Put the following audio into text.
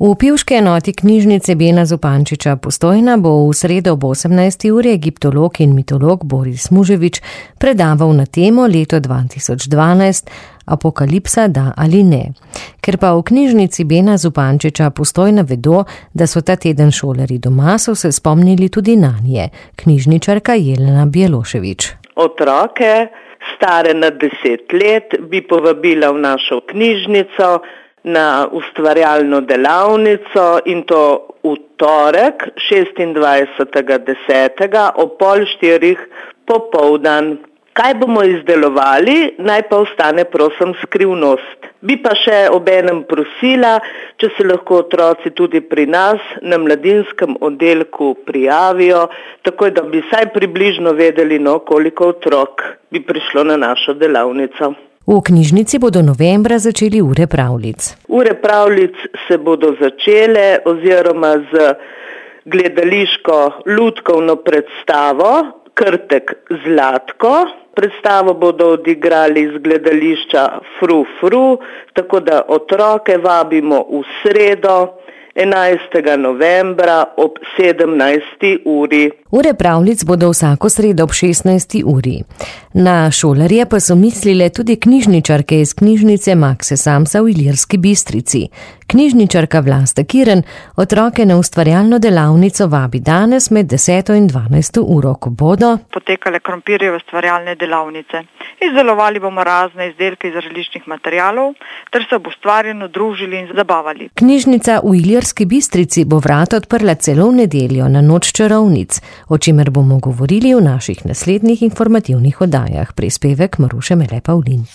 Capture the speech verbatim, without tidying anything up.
V pivški enoti knjižnice Bena Zupančiča Postojna bo v sredo ob osemnajsti uri egiptolog in mitolog Boris Muževič predaval na temo leto dva tisoč dvanajst Apokalipsa da ali ne. Ker pa v knjižnici Bena Zupančiča Postojna vedo, da so ta teden šolarji doma, so se spomnili tudi nanje. Knjižničarka Jelena Bjelošević. Otroke, stare nad deset let, bi povabila v našo knjižnico na ustvarjalno delavnico in to v torek, šestindvajsetega desetega ob pol štirih popoldan. Kaj bomo izdelovali, naj pa ostane prosim skrivnost. Bi pa še obenem prosila, če se lahko otroci tudi pri nas na mladinskem oddelku prijavijo, tako da bi vsaj približno vedeli, no, koliko otrok bi prišlo na našo delavnico. V knjižnici bodo novembra začeli ure pravljic. Ure pravljic se bodo začele oziroma z gledališko lutkovno predstavo Krtek Zlatko. Predstavo bodo odigrali z gledališča Fru Fru, tako da otroke vabimo v sredo, enajstega novembra ob sedemnajsti uri. Ure pravljic bodo vsako sredo ob šestnajsti uri. Na šolarje pa so mislile tudi knjižničarke iz knjižnice Makse Samsa v Ilirski Bistrici. Knjižničarka Vlasta Kiren otroke na ustvarjalno delavnico vabi danes med deseto in dvanajsto uro, ko bodo potekale krompirjeve ustvarjalne delavnice. Izdelovali bomo razne izdelke iz različnih materialov, ter se bo ustvarjeno družili in zabavali. Knjižnica v Ilirski Bistrici bo vrata odprla celo v nedeljo na noč čarovnic, o čemer bomo govorili v naših naslednjih informativnih oddajah. Prispevek Maruše Mele Pavlin.